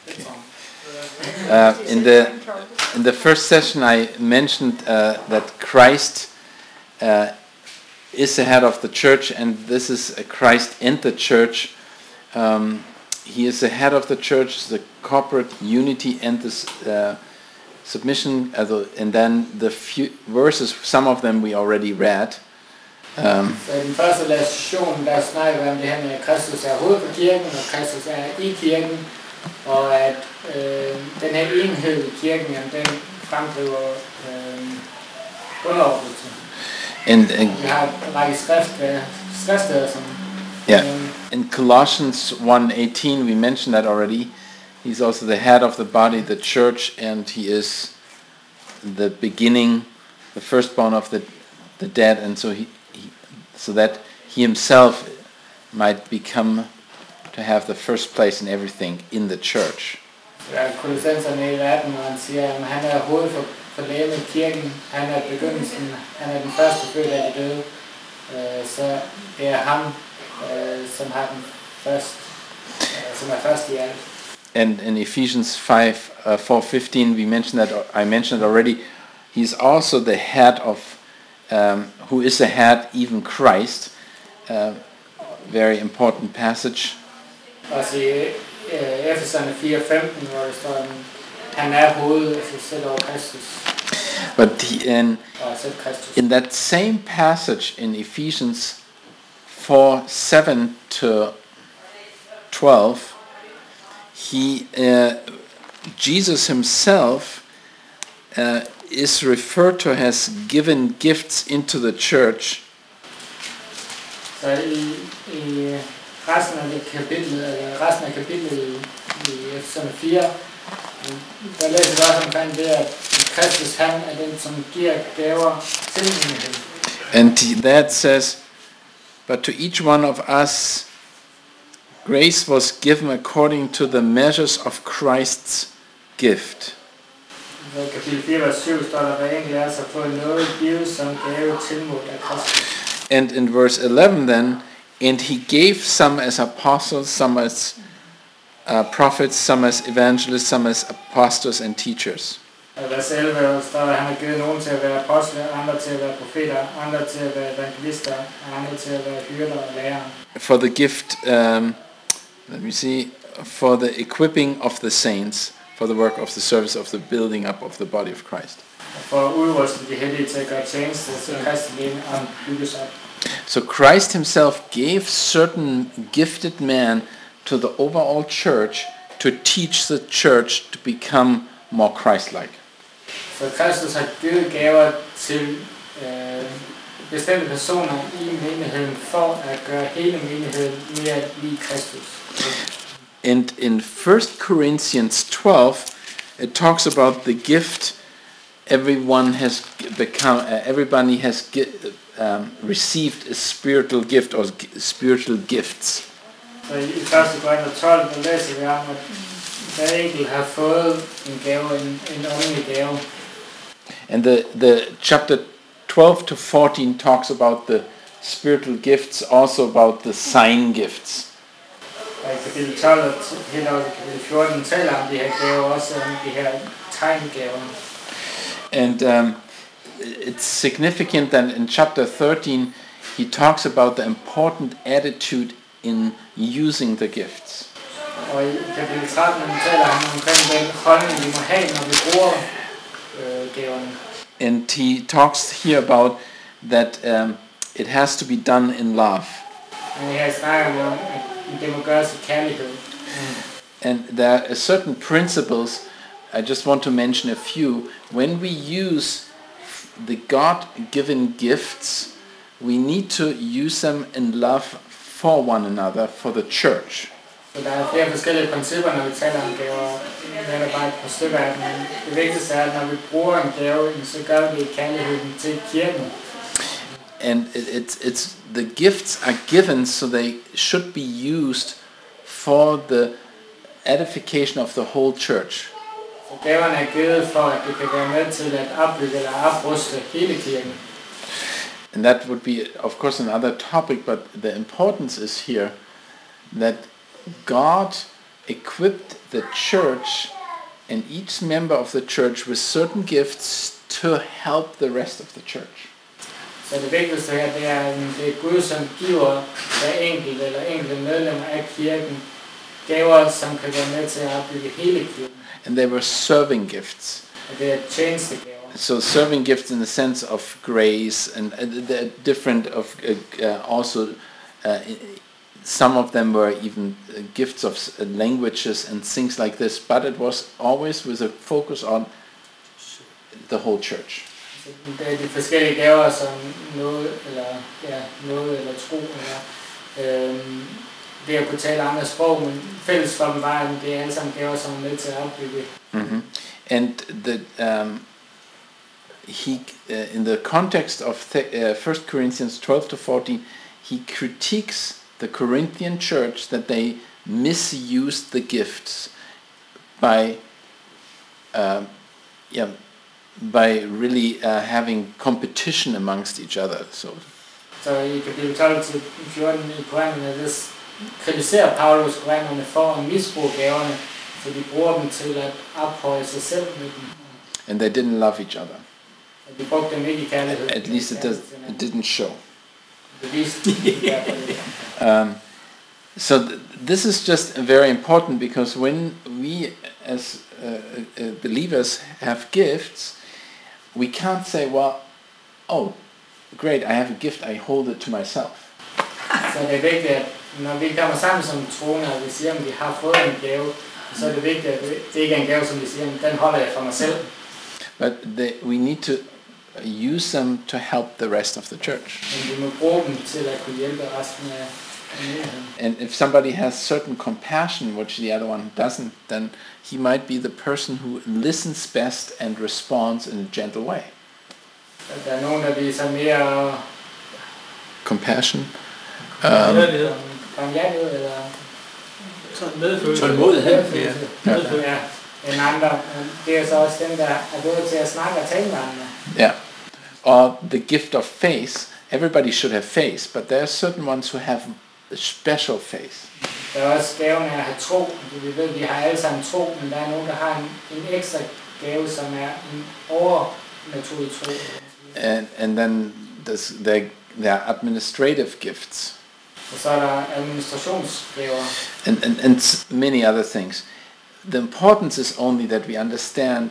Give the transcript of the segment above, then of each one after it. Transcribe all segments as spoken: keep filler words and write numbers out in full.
Okay. Uh, in the in the first session, I mentioned uh, that Christ uh, is the head of the church, and this is a Christ in the church. Um, he is the head of the church, the corporate unity and this uh, submission, and then the few verses, some of them we already read. Um, Så i den første lektion, der snakker vi om det her med, at Kristus er hovedet på kirken, og Kristus er i kirken, og at øh, den her enhed i kirken, den fremdriver øh, underordnelse. And, and vi har en række skrift, skriftsteder, som... Yeah. In Colossians one eighteen, we mentioned that already. He's also the head of the body, the church, and he is the beginning, the firstborn of the the dead, and so he, he so that he himself might become to have the first place in everything in the church. Ja, Kolossenserne i verden, hvor han siger, at han er hovedet for, for lægemet i kirken, han er begyndelsen, han er den første født af de døde, uh, så det er ham, uh, som har den først, uh, som er først i alt. And in Ephesians five uh, four fifteen, we mentioned that I mentioned it already. He's also the head of, um, who is the head, even Christ. Uh, very important passage. Også i Efeserne fire femten, hvor det står, han er hovedet af sig selv over Kristus. But he, in, in that same passage in Ephesians four seven to twelve, he, uh, Jesus himself uh, is referred to as given gifts into the church. Så i, i resten af kapitlet, eller resten af kapitlet i, i Efeserne fire, der læser vi også omkring det, at Kristus han er den, som giver gaver til menigheden. And that says, but to each one of us, grace was given according to the measures of Christ's gift. I kapitel fire, vers syv står der, hver enkelt af os har fået noget givet som gave tilmålt af Kristus. And in verse eleven then, and he gave some as apostles, some as uh, prophets, some as evangelists, some as apostles and teachers. Og vers elleve står der, han har givet nogen til at være apostle, andre til at være profeter, andre til at være evangelister, og andre til at være hyrder og lærere. For the gift, um, let me see, for the equipping of the saints, for the work of the service of the building up of the body of Christ. For at udruste de hellige til at gøre tjeneste, så Kristi legeme bygges op. So Christ himself gave certain gifted men to the overall church to teach the church to become more Christ-like. Så Kristus har givet gaver til øh, bestemte personer i menigheden for at gøre hele menigheden mere lig Kristus. And in First Corinthians twelve, it talks about the gift everyone has become. Uh, everybody has um, received a spiritual gift or g- spiritual gifts. Så i første Korinther tolv, der læser vi om, at hver enkelt har fået en gave, en, en åndelig gave. And the the chapter twelve to fourteen talks about the spiritual gifts, also about the sign gifts. Og i kapitel tolv og helt over i kapitel fjorten taler om de her gaver, også om de her tegngaver. And um, it's significant that in chapter thirteen he talks about the important attitude in using the gifts. Og i kapitel tretten taler han omkring den holdning, vi må have, når vi bruger øh, gaverne. And he talks here about that um, it has to be done in love. Men her snakker vi om, at det må gøres i kærlighed. And there are certain principles, I just want to mention a few. When we use the God-given gifts, we need to use them in love for one another, for the church. Så der er flere forskellige principper, når vi taler om gaver. Det er bare et par stykker af dem, men det vigtigste er, at når vi bruger en gave, så gør vi i kærligheden til kirken. And it, it's, it's the gifts are given so they should be used for the edification of the whole church. Så gaverne er givet for, at det kan være med til at opbygge eller opruste hele kirken. And that would be, of course, another topic, but the importance is here that God equipped the church and each member of the church with certain gifts to help the rest of the church. Så det vigtigste her, det er, det er Gud, som giver hver enkelt eller enkelte medlemmer af kirken gaver, som kan være med til at opbygge hele kirken. And they were serving gifts. Og det er tjenestegaver. So serving gifts in the sense of grace, and uh, they're different of uh, uh, also uh, some of them were even uh, gifts of uh, languages and things like this, but it was always with a focus on the whole church. Det er de forskellige gaver, som noget eller ja, noget eller tro eller øhm, det at kunne tale andre sprog, men fælles for dem var, at det er alle sammen gaver, som er med til at opbygge. Mm-hmm. And the um, he uh, in the context of th- uh, First Corinthians twelve to fourteen, he critiques the Corinthian church that they misused the gifts by uh, yeah. by really uh, having competition amongst each other. So, så i kapitel tolv til fjorten i Korinterne, der kritiserer Paulus korinterne for at misbruge gaverne, så de bruger dem til at ophøje sig selv med dem. And they didn't love each other. Og de brugte dem ikke i kærlighed. At least it, does, it didn't show. Det viste i hvert fald. Um, so th- this is just very important, because when we as uh, uh, believers have gifts, we can't say, well, oh, great, I have a gift, I hold it to myself. Så det er vigtigt, at når vi kommer sammen som troende, og vi siger, at vi har fået en gave, så er det vigtigt, at det ikke er en gave, som vi siger, den holder jeg for mig selv. But they, we need to use them to help the rest of the church. Men vi må bruge dem til at kunne hjælpe resten af menigheden. And if somebody has certain compassion, which the other one doesn't, then he might be the person who listens best and responds in a gentle way. Der er nogen, der viser mere Compassion. Um, barmhjertighed eller Tålmodighed. ja, end andre. Det er så også dem, der er gode til at snakke og tale med andre. Yeah. Or the gift of faith. Everybody should have faith, but there are certain ones who have a special faith. Der er også gaven af at have tro. Vi ved, vi har alle sammen tro, men der er nogen, der har en, en ekstra gave, som er en overnaturlig tro. And and then there's, there, there are administrative gifts. Og så er der administrationsgaver. And, and, and s- many other things. The importance is only that we understand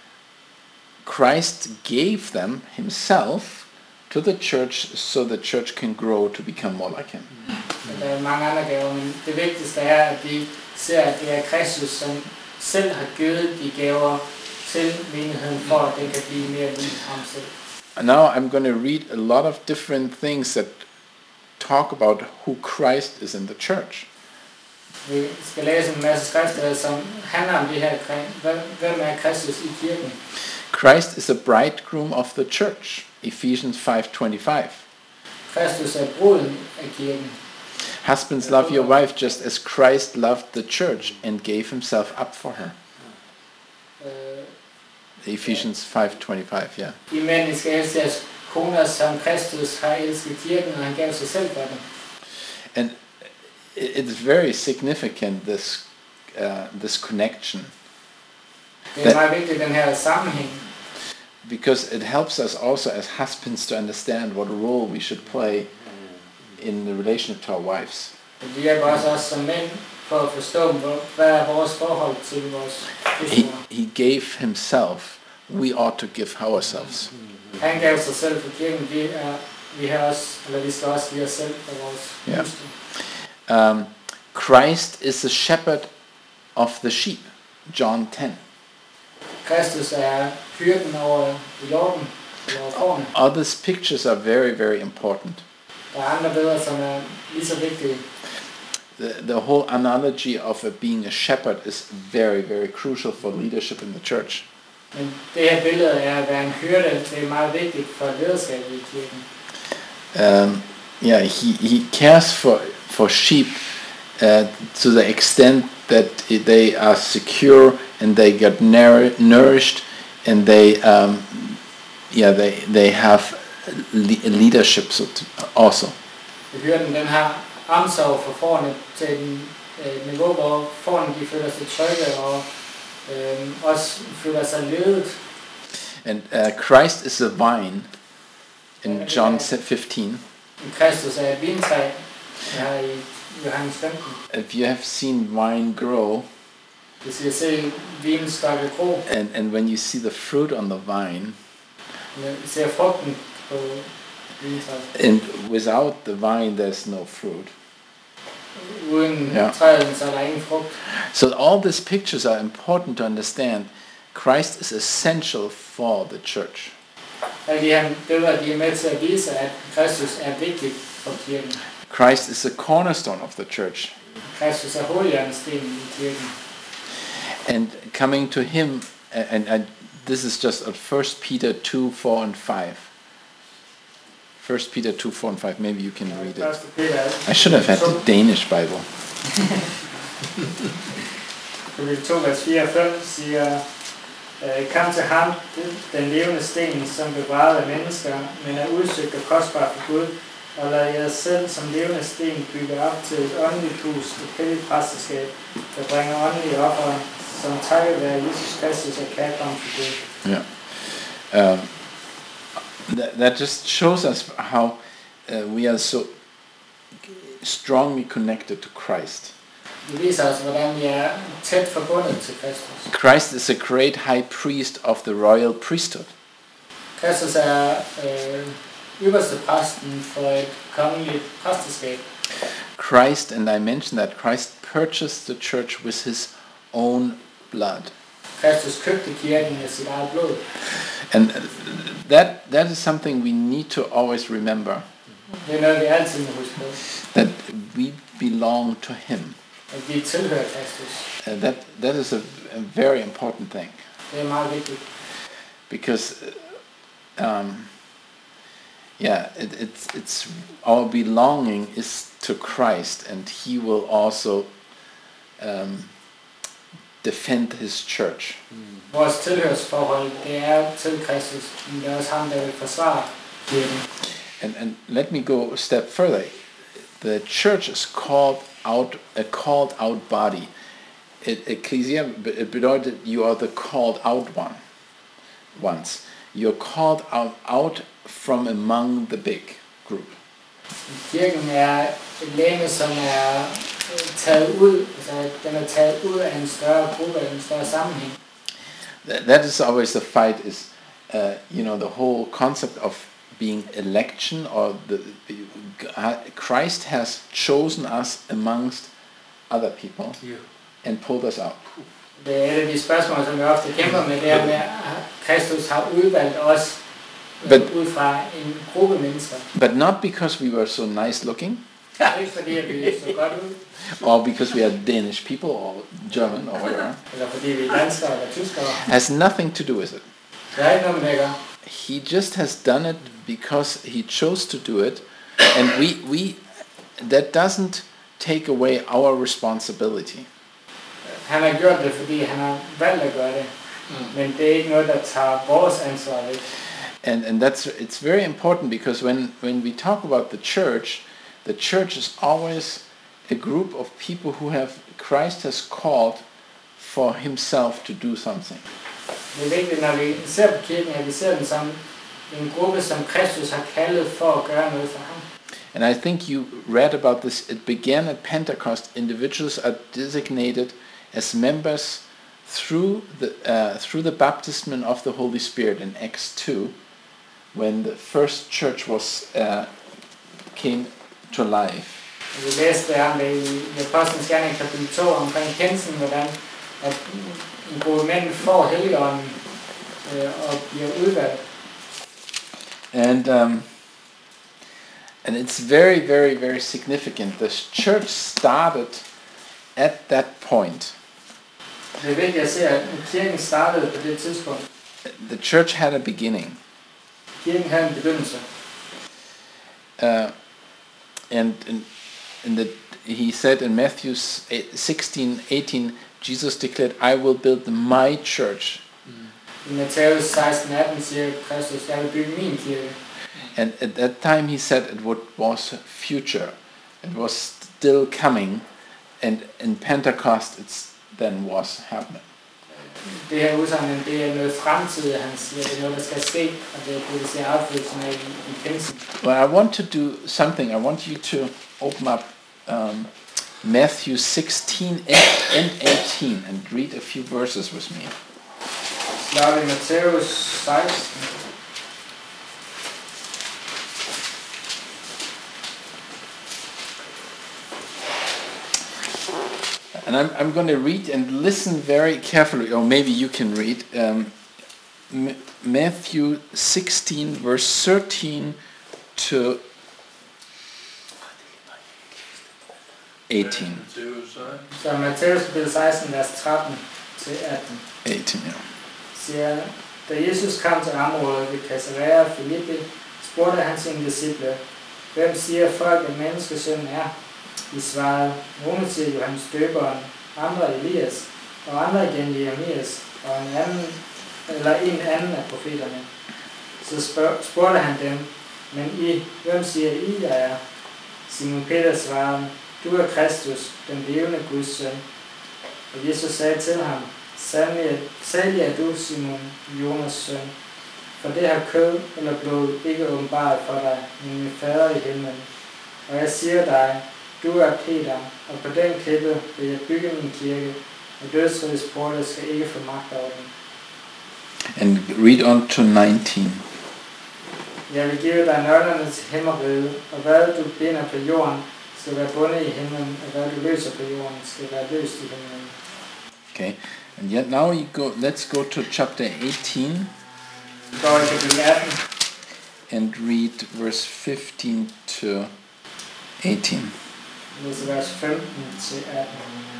Christ gave them himself to the church so the church can grow to become more like him. Der er mange andre gaver, men det vigtigste er, at vi ser, at det er Kristus, som selv har givet de gaver til menigheden, for at den kan blive mere lig ham selv. And now I'm going to read a lot of different things that talk about who Christ is in the church. Vi skal læse en masse skrifter, som handler om det her, hvem er Kristus i kirken. Christ is the bridegroom of the church, Ephesians five twenty-five. Kristus er bruden af kirken. Husbands, love your wife just as Christ loved the church and gave himself up for her. Uh, Ephesians five twenty-five, yeah. I mænd, I skal elske jeres koner, som Kristus har elsket kirken, og han gav sig selv for dem. And it's very significant, this uh, this connection, Det er meget vigtigt, den her sammenhæng. because it helps us also as husbands to understand what role we should play in the relation to our wives. Det hjælper også os som mænd for at forstå, hvad er vores forhold til vores He, hustruer. he gave himself, we ought to give ourselves. Han gav sig selv for kirken, vi, er, vi, har også, eller vi skal også give os selv for vores Ja. hustruer. Um, Christ is the shepherd of the sheep, John ten. Kristus er hyrden over jorden, over kornet. All these pictures are very, very important. Der er andre billeder, som er lige så vigtige. The, the whole analogy of uh, being a shepherd is very, very crucial for leadership in the church. Men det her billede er at være en hyrde, det er meget vigtigt for lederskabet i kirken. Um, yeah, he, he cares for, for sheep uh, to the extent that they are secure and they get nour- nourished and they, um, yeah, they, they have le- leadership so to, also. Hyrden, den har omsorg for fårene til den et niveau, hvor forne de føler sig trygge og øh, også føler sig ledet. And uh, Christ is a vine in John fifteen. Kristus er et vintræ her i Johannes femten. If you have seen vine grow, Hvis jeg ser vinstokke gro, and, and when you see the fruit on the vine, vi ser frugten på vintræet. and without the vine there's no fruit. Uden Ja. træet, så er der ingen frugt. So all these pictures are important to understand. Christ is essential for the church. Alle de her billeder, de er med til at vise, at Kristus er vigtig for kirken. Christ is the cornerstone of the church. Kristus er hovedhjørnestenen i kirken. And coming to him, and, and this is just at First Peter two, four and five. First Peter two, four and five, maybe you can read it. Første Peter, I should have had the Danish Bible. kapitel to, vers fire og fem siger, øh, kom til ham, den levende sten, som bevaret af mennesker, men er udsøgt og kostbar for Gud, og lad jer selv som levende sten bygge op til et åndeligt hus, et helligt præsteskab, der bringer åndelige offer, som takket være Jesus Kristus og kærkommen for Gud. Yeah. Um, that, that just shows us how uh, we are so strongly connected to Christ. Det viser os, hvordan vi er tæt forbundet til Kristus. Christ is a great high priest of the royal priesthood. Kristus er øh, øverste præsten for et kongeligt præsteskab. Christ, and I mentioned that Christ purchased the church with his own blood. Kristus købte kirken med sit eget blod. And that that is something we need to always remember, Det er noget, vi altid må huske på. that we belong to him. At vi tilhører Kristus. Uh, that that is a, a very important thing, Det er meget vigtigt. because um, yeah, it, it's it's our belonging is to Christ, and he will also um, defend his church. Vores tilhørsforhold, det er til Kristus, men det er også ham, der vil forsvare kirken. And and let me go a step further. The church is called out, a called out body. It, ecclesia, it bedeutet you are the called out one. Once you're called out out from among the big group. Kirken er et legeme, som er øh, taget ud, altså den er taget ud af en større gruppe, en større sammenhæng. That, that is always the fight. Is uh, you know the whole concept of being election, or the, the Christ has chosen us amongst other people Yeah. and pulled us out. Det er et af de spørgsmål, som vi ofte kæmper med, det er med, at Kristus har udvalgt os But- ud fra en gruppe mennesker. But not because we were so nice looking, Ikke fordi, at vi så godt ud, or because we are Danish people or German or whatever. eller fordi vi er danskere eller tyskere. Has nothing to do with it. Det er ikke noget med det at gøre. He just has done it because he chose to do it, and we we that doesn't take away our responsibility. Han har gjort det, fordi han har valgt at gøre det. Men det er ikke noget, der tager vores ansvar væk. And and that's it's very important, because when when we talk about the church, the church is always a group of people who have Christ has called for himself to do something. Det er vigtigt, når vi ser på kirken, at vi ser den som en gruppe, som Kristus har kaldet for at gøre noget for ham. And I think you read about this. It began at Pentecost. Individuals are designated as members through the uh, through the baptism of the Holy Spirit in Acts two, when the first church was uh, came to life. Vi læste om det i Apostlenes Gerninger kapitel to omkring kendelsen, hvordan at en gruppe mænd får Helligånden øh, og bliver udvalgt. And um, and it's very, very, very significant. The church started at that point. Det er vigtigt at se, at kirken startede på det tidspunkt. The church had a beginning. Kirken havde en begyndelse. Uh, and in, in the, he said in Matthew sixteen eighteen, Jesus declared, I will build my church. I Matthæus seksten atten siger Kristus, jeg vil bygge min kirke. And at that time he said it would, was future. It was still coming, and in Pentecost it's then was happening. Det her udsagn, det er noget fremtidigt, han siger, det er noget, der skal ske, og det er det, der ser opfyldelsen af i pinsen. Well, I want to do something. I want you to open up um, Matthew sixteen and eighteen and read a few verses with me. Slår vi Matthæus seksten. And I'm, I'm going to read and listen very carefully, or maybe you can read, um, M- Matthew sixteen, verse thirteen to eighteen. Så Matthæus kapitel seksten, vers tretten til atten. eighteen, yeah. Siger, da Jesus kom til området ved Caesarea Philippi, spurgte han sine disciple, hvem siger folk, at menneskesønnen er? De svarede, nogle siger Johannes Døberen, andre Elias, og andre igen Jeremias, og en anden, eller en anden af profeterne. Så spørg, spurgte han dem, men I, hvem siger I, jeg er? Simon Peter svarede, du er Kristus, den levende Guds søn. Og Jesus sagde til ham, sandelig er du, Simon, Jonas søn, for det har kød eller blod ikke åbenbart for dig, men min fader i himlen. Og jeg siger dig, du er Peter, og på den klippe vil jeg bygge min kirke, og dødsrigets porte skal ikke få magt over den. And read on to nineteen. Jeg vil give dig nøglerne til himmeriget, og hvad du binder på jorden, skal være bundet i himlen, og hvad du løser på jorden, skal være løst i himlen. Okay, and yet now you go. Let's go to chapter eighteen. Vi går i kapitel atten. And read verse fifteen to eighteen. Læser vers femten til atten.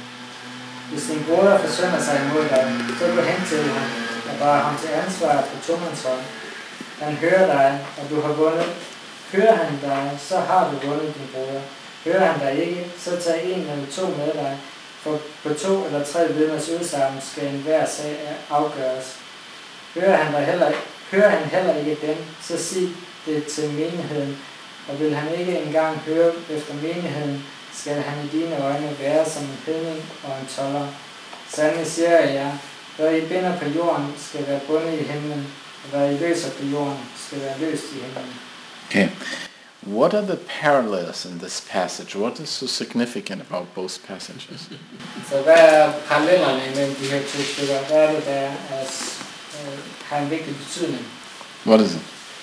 Hvis din broder forsønder sig imod dig, så gå hen til ham og bare ham til ansvar på tomandshånd. Han hører dig, og du har vundet. Hører han dig, så har du vundet din broder. Hører han dig ikke, så tag en eller to med dig, for på to eller tre vidners udsagn skal enhver sag afgøres. Hører han, dig heller, hører han heller ikke dem, så sig det til menigheden, og vil han ikke engang høre efter menigheden, skal han i dine øjne være som en hedning og en toller. Sandelig siger jeg jer, hvad I binder på jorden, skal være bundet i himlen, og hvad I løser på jorden, skal være løst i himlen. Okay. What are the parallels in this passage? What is so significant about both passages? Så hvad er parallellerne mellem de her to stykker? Hvad er det, der er, øh, har en vigtig betydning? What is it?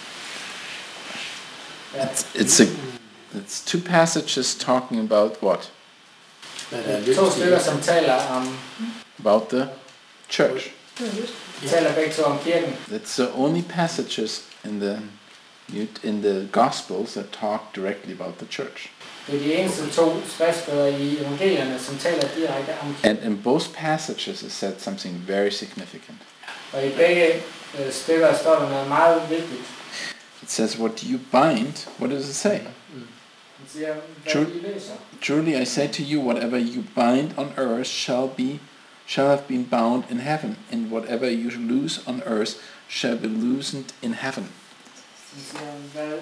Ja. It's, it's a it's two passages talking about what? To stykker, som taler om About the church. taler begge to om kirken. It's the only passages in the in the Gospels that talk directly about the church. Det er de eneste to skriftsteder i evangelierne, som taler direkte om kirken. And in both passages it said something very significant. Og i begge øh, stykker står der noget meget vigtigt. It says, what you bind, what does it say? Han siger, hvad True. I løser. Truly I say to you, whatever you bind on earth shall be shall have been bound in heaven, and whatever you loose on earth shall be loosened in heaven. Han siger, hvad...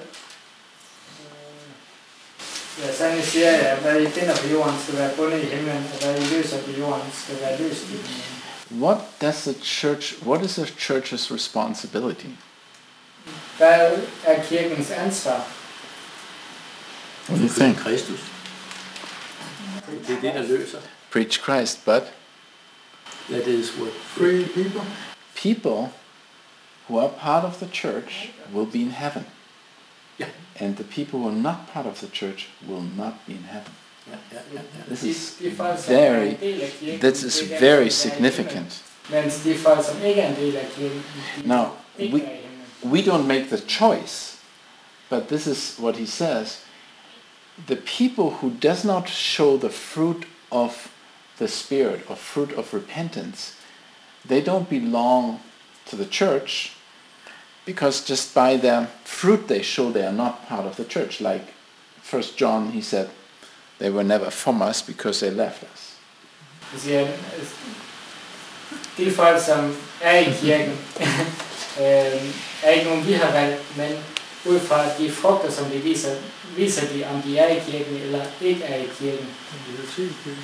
Øh, ja, sandelig siger jeg, hvad I binder på jorden, skal være bundet i himlen, og hvad I løser på jorden, skal være løst i himlen. What does the church, what is the church's responsibility? Hvad er kirkens ansvar? What do you think? Kristus. Det er det, der løser. Preach Christ, but That is what free people. people who are part of the church will be in heaven. Yeah. And the people who are not part of the church will not be in heaven. Ja, ja, ja, ja. This is De, de folk, som er very, en del af kirken, this is ikke er very en del af significant. himlen, mens de folk, som ikke er en del af kirken, de Now, ikke we, er i himlen. we don't make the choice, but this is what he says. The people who does not show the fruit of the Spirit, or fruit of repentance, they don't belong to the church, because just by their fruit they show they are not part of the church. Like First John, he said, they were never from us because they left us. De siger, de folk, som er i kirken, øh, er ikke nogen, vi har valgt, men ud fra de frugter, som de viser, viser de, om de er i kirken eller ikke er i kirken.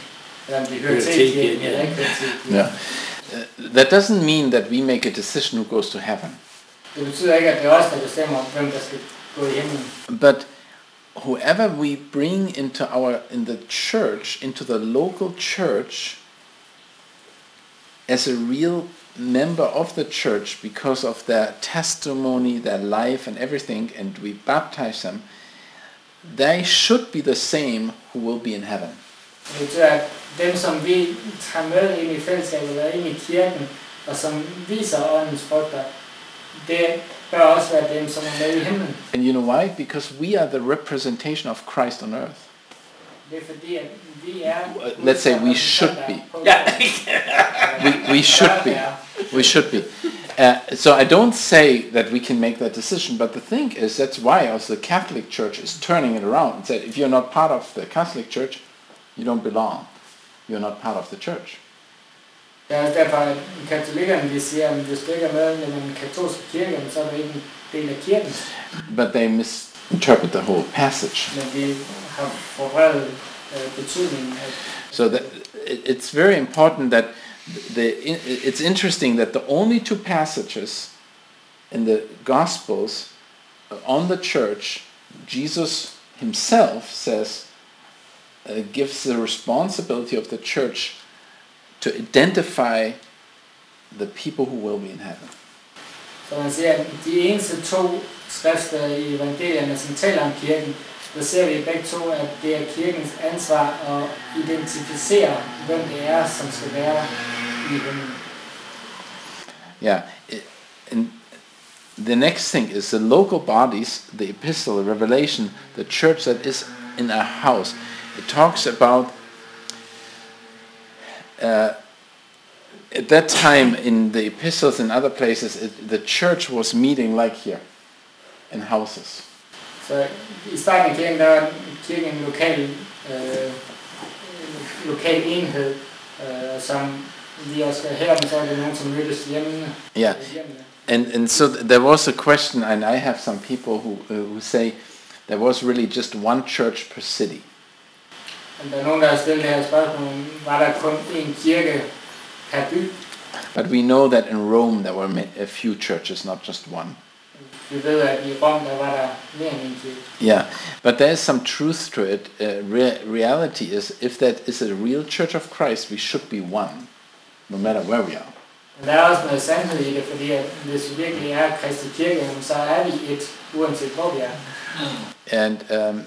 eller om de hører Hører til til kirken, kirken, eller ja. ikke hører til kirken. Yeah. Uh, that doesn't mean that we make a decision who goes to heaven. Det betyder ikke, at det er os, der bestemmer, hvem der skal gå i himlen. But whoever we bring into our in the church, into the local church, as a real member of the church because of their testimony, their life and everything, and we baptize them, they should be the same who will be in heaven. Det betyder, at dem, som vi tager med ind i fællesskabet eller ind i kirken, og som viser åndens frugter, det bør også være dem, som er med i himlen. And you know why? Because we are the representation of Christ on earth. Det er fordi, at vi er... Let's say we should be. Ja. We, we should be. We should be. Uh, so I don't say that we can make that decision, but the thing is, that's why also the Catholic Church is turning it around and said, if you're not part of the Catholic Church, you don't belong. You're not part of the church. Det er derfor, at katolikkerne de siger, at hvis du ikke er med i den katolske kirke, så er du ikke en del af kirken. But they misinterpret the whole passage. Men de har forvredet uh, betydningen af... So that it's very important that the it's interesting that the only two passages in the Gospels on the church, Jesus himself says, uh, gives the responsibility of the church to identify the people who will be in heaven. Så man siger, at de eneste to skrifter i evangelierne, som taler om kirken, der ser vi begge to, at det er kirkens ansvar at identificere, hvem det er, som skal være i himlen. Yeah, and the next thing is the local bodies, the epistle, the revelation, the church that is in a house. It talks about uh, at that time in the epistles and other places, it, the church was meeting like here, in houses. Så i starten af kirken, der var kirken en lokal, øh, lokal enhed, øh, som vi også skal her, men så er det nogen, som mødtes hjemme. Yeah. And and so th- there was a question, and I have some people who uh, who say there was really just one church per city. Men der er nogen, der har stillet det her spørgsmål, var der kun én kirke per by? But we know that in Rome there were ma- a few churches, not just one. Vi ved, at i Rom, der var der mere end en kirke. Yeah, but there is some truth to it. Uh, re- reality is, if that is a real church of Christ, we should be one, no matter where we are. Men der er også noget sandhed i det, fordi at hvis vi virkelig er Kristi kirke, så er vi et, uanset hvor vi er. And um,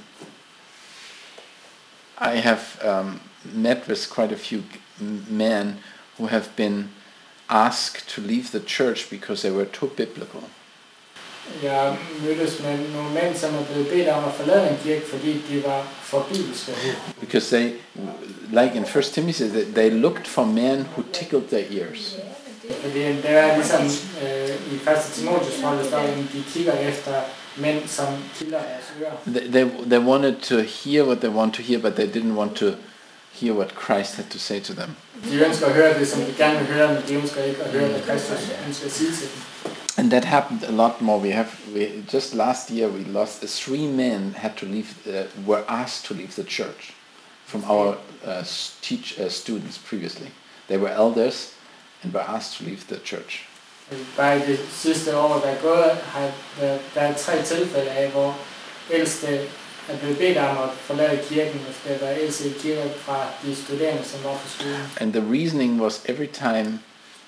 I have um, met with quite a few m- men who have been asked to leave the church because they were too biblical. Jeg mødtes med nogle mænd, som er blevet bedt om at forlade en kirke, fordi de var for bibelske. Because they, like in First Timothy, they, they looked for men who tickled their ears. Fordi det er ligesom øh, i første Timotheus brev, der står, at de kigger efter mænd, som kilder deres ører. They, they they wanted to hear what they want to hear, but they didn't want to hear what Christ had to say to them. De ønsker at høre det, som de gerne vil høre, men de ønsker ikke at høre, hvad Kristus ønsker at sige til dem. And that happened a lot more. We have we, just last year we lost uh, three men had to leave, uh, were asked to leave the church from our uh, teach uh, students previously. They were elders and were asked to leave the church. Bare i det sidste år, der er gået, har der, der er tre tilfælde af, hvor ældste er blevet bedt om at forlade kirken, efter der er ældste i kirken fra de studerende, som var på skolen. And the reasoning was every time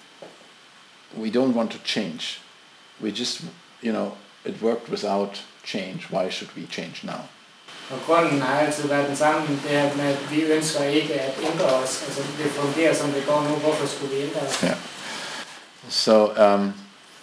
we don't want to change. We just, you know, it worked without change. Why should we change now? Og grunden har altid været den samme, det her med, at vi ønsker ikke at ændre os. Altså det fungerer som det går nu, hvorfor skulle vi ændre os? Yeah. So, um,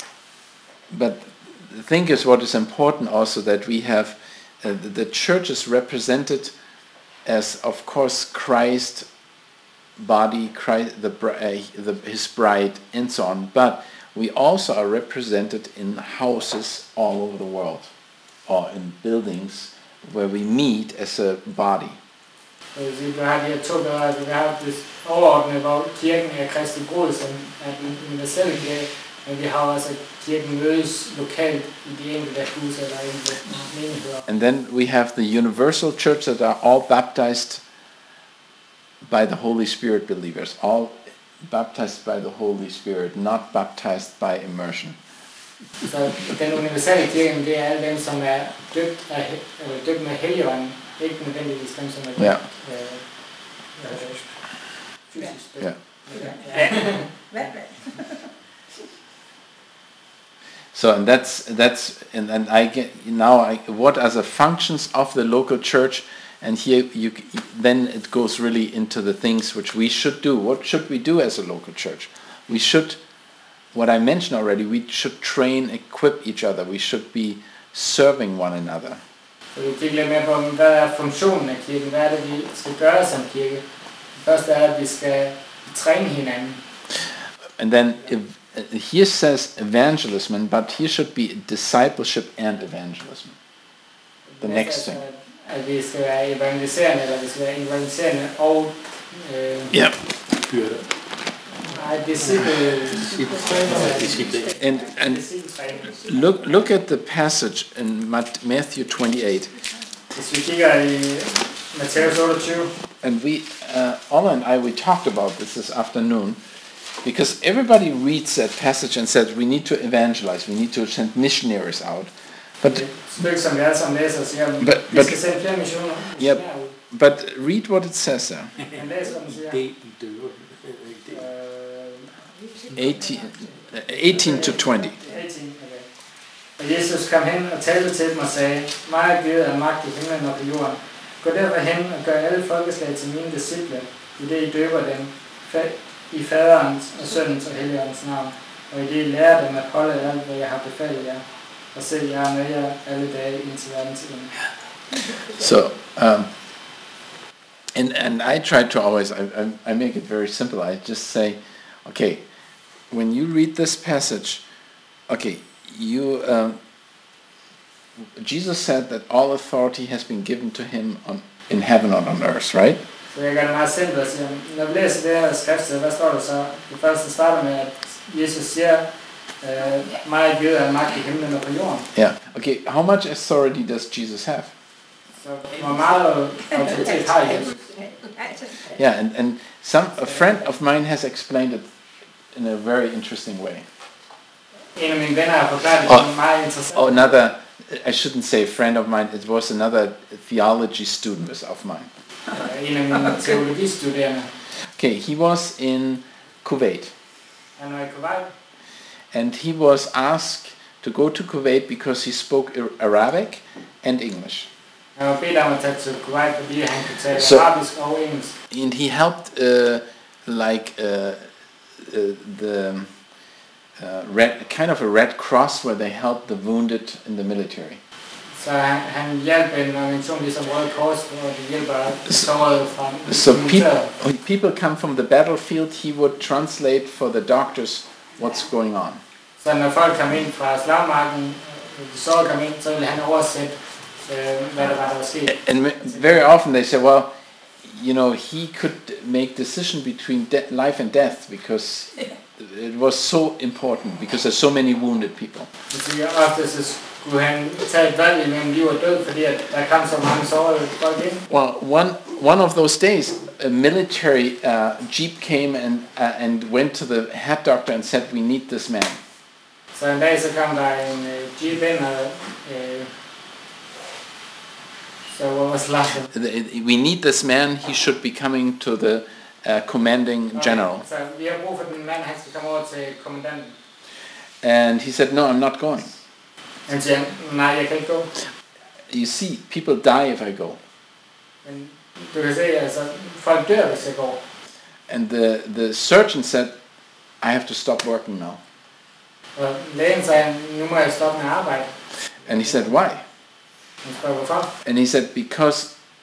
but the thing is, what is important also that we have uh, the church is represented as, of course, Christ body, Christ, the, uh, the his bride, and so on. But we also are represented in houses all over the world, or in buildings where we meet as a body. Vi har de her to billeder, altså vi har det overordnede, hvor kirken er Kristi brud, som er den universelle kirke, men vi har også, at kirken mødes lokalt i de enkelte huse eller enkelte menigheder. And then we have the universal church that are all baptized by the Holy Spirit believers, all baptized by the Holy Spirit, not baptized by immersion. Så den universelle kirke, det er alle dem, som er døbt, af, eller døbt med Helligånden, ikke nødvendigvis dem, som er døbt Ja. øh, øh, fysisk døbt. Ja. Ja. So and that's that's and, and I get now I, what are the functions of the local church, and here you then it goes really into the things which we should do. What should we do as a local church? We should, what I mentioned already, we should train, equip each other. We should be serving one another. Så vi kigger lidt mere på, hvad er funktionen af kirken? Hvad er det, vi skal gøre som kirke? Det første er, at vi skal træne hinanden. And then if, uh, here says evangelism, but here should be discipleship and evangelism. The next thing. At vi skal være evangeliserende, eller vi skal være evangeliserende og øh, Yeah. Byrde. nej, disciple. And and look look at the passage in Mat- Matthew twenty-eight. Hvis vi kigger i Matthæus otteogtyve, And we, uh, Ola and I, we talked about this this afternoon, because everybody reads that passage and says we need to evangelize, we need to send missionaries out. But et stykke, som vi alle sammen læser, siger, But- vi but- skal sende flere missioner. Yep. missionærer ud. but read what it says there. Han læser, hvad den siger. Det I døver. Øh, eighteen, uh, eighteen to twenty. atten, okay. Og Jesus kom hen og talte til dem og sagde, mig er givet af magt i himlen og på jorden. Gå derfor hen og gør alle folkeslag til mine disciple, i det I døber dem, fa- i faderens og søndens og helligåndens navn, og i det I lærer dem at holde alt, hvad jeg har befalet jer. Og se, jeg er med jer alle dage indtil verdens ende. So, um, and and I try to always, I, I, I make it very simple. I just say, okay, when you read this passage, okay, you, um, Jesus said that all authority has been given to him on, in heaven and on earth, right? Så jeg gør det meget simpelt og siger, når vi læser det her skriftsted, hvad står der så? Det første starter med, at Jesus siger, øh, mig er givet af magt i himlen og på jorden. Yeah. Okay, how much authority does Jesus have? Så hvor meget autoritet har Jesus? Yeah, and, and some a friend of mine has explained it in a very interesting way. En af mine venner har forklaret det Og- som meget interessant. Oh, another, I shouldn't say a friend of mine, it was another theology student of mine. Øh, En af mine teologistuderende. Okay, he was in Kuwait, Han var i Kuwait, and he was asked to go to Kuwait because he spoke Ar- Arabic and English. han var bedt om at tage til Kuwait, fordi han kunne tale Så- arabisk og engelsk. And he helped, uh, like uh, uh, the uh, red, kind of a Red Cross, where they help the wounded in the military. Så han, han hjalp en organisation ligesom Røde Kors, hvor de hjælper sårede fra So militæret. people, when people come from the battlefield, he would translate for the doctors what's going on. Så når folk kom ind fra slagmarken, øh, de sårede kom ind, så ville han oversætte, øh, hvad der var, der var sket. And ma- very often they say, well, you know, he could make decision between de- life and death because it was so important because there's so many wounded people. Det siger ofte, så skulle han tage et valg imellem liv og død, fordi at der kom så mange sårede folk ind. Well, one one of those days, a military uh, jeep came and uh, and went to the head doctor and said, "We need this man." Så en dag så kom der en øh, jeep ind, og øh, så hvor var slagten? The- We need this man. He should be coming to the uh, commanding general. Så vi har brug for den mand, han skal komme over til kommandanten. And he said, "No, I'm not going." Han siger, nej, jeg kan ikke gå. You see, people die if I go. Men du kan se, altså, folk dør, hvis jeg går. And the the surgeon said, "I have to stop working now." Og lægen sagde, nu må jeg stoppe med at arbejde. And he said, "Why?" Han spørger, hvorfor? And he said, "Because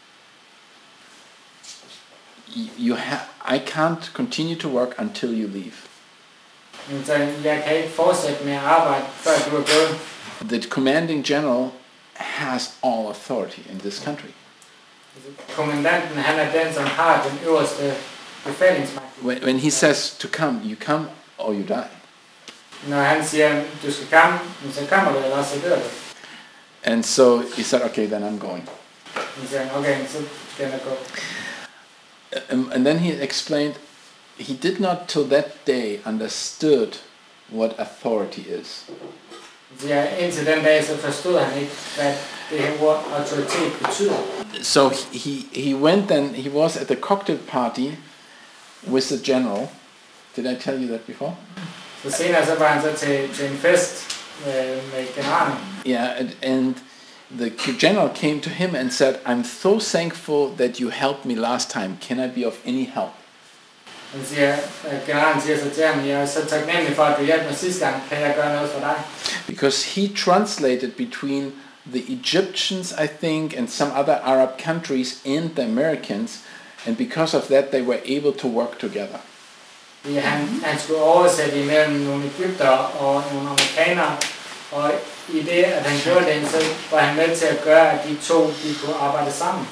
y- you ha- I can't continue to work until you leave." Han sagde, jeg kan ikke fortsætte med at arbejde, før du er gået. The commanding general has all authority in this country. Kommandanten, han er den, som har den øverste befalingsmagt. When, when he says to come, you come or you die. Når han siger, du skal komme, så kommer du, eller så dør du. And so he said, okay, then I'm going. Han siger, okay, så skal jeg gå. Um, and then he explained, he did not till that day understood what authority is. Ja, indtil den dag, så forstod han ikke, hvad det her ord autoritet betyder. So he, he went then, he was at the cocktail party with the general. Did I tell you that before? Så senere så var han så til, til en fest med, med generalen. Yeah, and, and the general came to him and said, I'm so thankful that you helped me last time. Can I be of any help? Han siger, generalen siger så til ham, jeg er så taknemmelig for, at du hjalp mig sidste gang. Kan jeg gøre noget for dig? Because he translated between the Egyptians, I think, and some other Arab countries and the Americans, and because of that they were able to work together. Ja, han, han skulle oversætte imellem nogle egypter og nogle amerikanere, og i det, at han gjorde det, så var han med til at gøre, at de to de kunne arbejde sammen.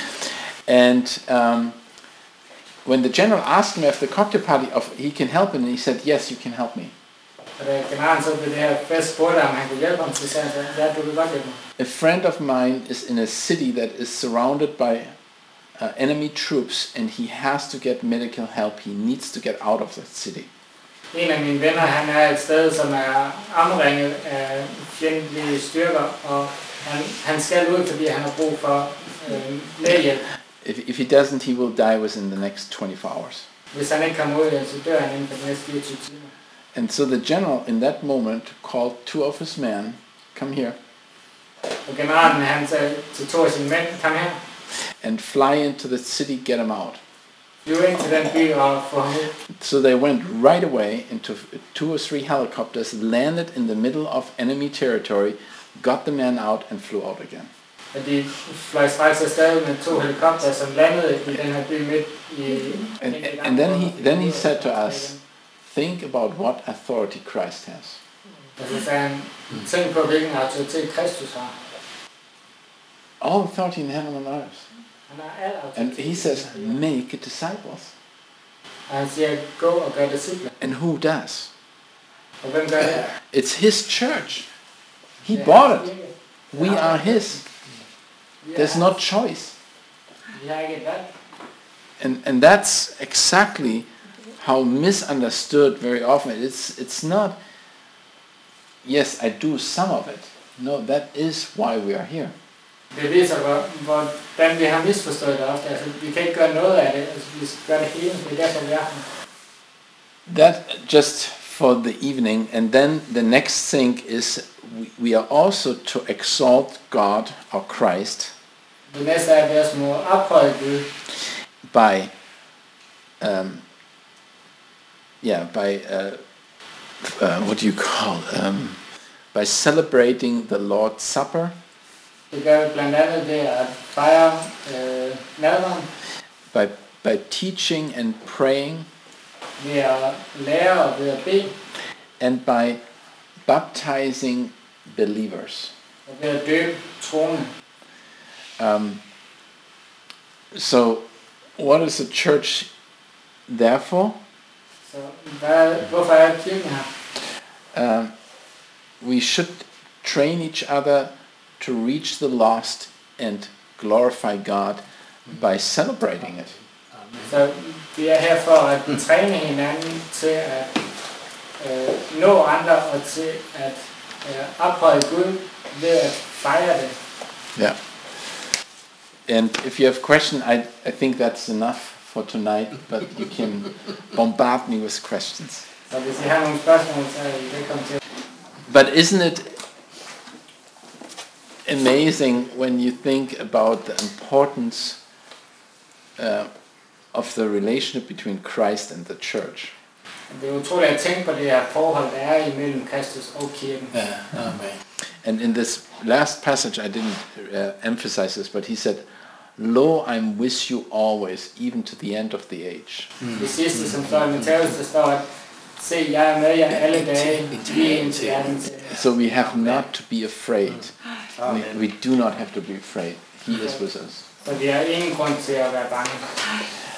And um, when the general asked him after the cocktail party if he can help him, and he said, yes, you can help me. Og da generalen så ved det her fest spurgte ham, han kunne hjælpe ham, så sagde han, ja, du kan godt hjælpe mig. A friend of mine is in a city that is surrounded by uh, enemy troops, and he has to get medical help. He needs to get out of that city. En af mine venner, han er et sted, som er omringet af fjendtlige styrker, og han, han skal ud, fordi han har brug for øh, lægehjælp. If, if he doesn't, he will die within the next twenty-four hours. Hvis han ikke kommer ud, så dør han inden for de næste fireogtyve timer. And so the general in that moment called two of his men, come here, Og generalen, han sagde til to af sine mænd, kom her, and fly into the city, get him out. flyv ind til den by og få ham ud. So they went right away into two or three helicopters, landed in the middle of enemy territory, got the man out and flew out again. Og de fløj straks afsted med to helikopter, som landede i den her by midt i... And, and then he then he said to us, think about what authority Christ has. Og så sagde han, tænk på hvilken autoritet Kristus har. All authority in heaven and earth. Han har al autoritet. And he says, make disciples. Og han siger, gå og gør disciple. And who does? Og hvem gør det? It's his church. He bought it. We are his. There's no choice. Vi har ikke et valg. And and that's exactly how misunderstood very often. It's it's not, yes, I do some of it. No, that is why we are here. Det viser, hvor, hvordan vi har misforstået det ofte. Altså, vi kan ikke gøre noget af det. Altså, vi skal gøre det hele. Det er derfor, vi er her. That just for the evening. And then the next thing is we, we are also to exalt God or Christ Det næste er, at vi også må ophøje Gud. by, um, yeah, by, uh, uh, what do you call, um, by celebrating the Lord's Supper. Det gør vi blandt andet ved at fejre øh, nadveren, By, by teaching and praying, ved at lære og ved at bede, and by baptizing believers. og ved at døbe troende. Um, so, what is the church there for? Så hvad, hvorfor er kirken her? Um, we should train each other to reach the lost and glorify God by celebrating it. Så vi er her for at træne hinanden til at øh, nå andre og til at øh, ophøje Gud ved at fejre det. Yeah. And if you have question, I I think that's enough for tonight. But you can bombard me with questions. Så hvis I har nogle spørgsmål, så er I velkommen til. But isn't it amazing when you think about the importance uh, of the relationship between Christ and the church? Det er utroligt at tænke på det her forhold, der er imellem Kristus og kirken. Yeah, amen. And in this last passage, I didn't uh, emphasize this, but he said, "Lo, I'm with you always, even to the end of the age." Det sidste, som står i Matthæus, der står, at se, jeg er med jer alle dage, lige indtil verdens ende. So we have not to be afraid. We, we do not have to be afraid. He is with us. Så vi har ingen grund til at være bange.